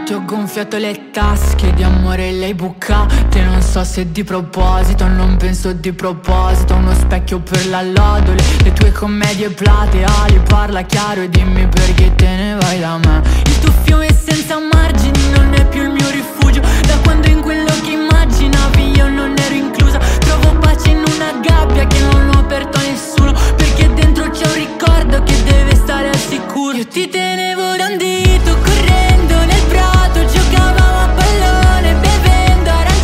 Ti ho gonfiato le tasche di amore, le hai bucate. Non so se di proposito, non penso di proposito. Uno specchio per la lodole, le tue commedie plateali. Parla chiaro e dimmi perché te ne vai da me. Il tuo fiume senza margini non è più il mio rifugio.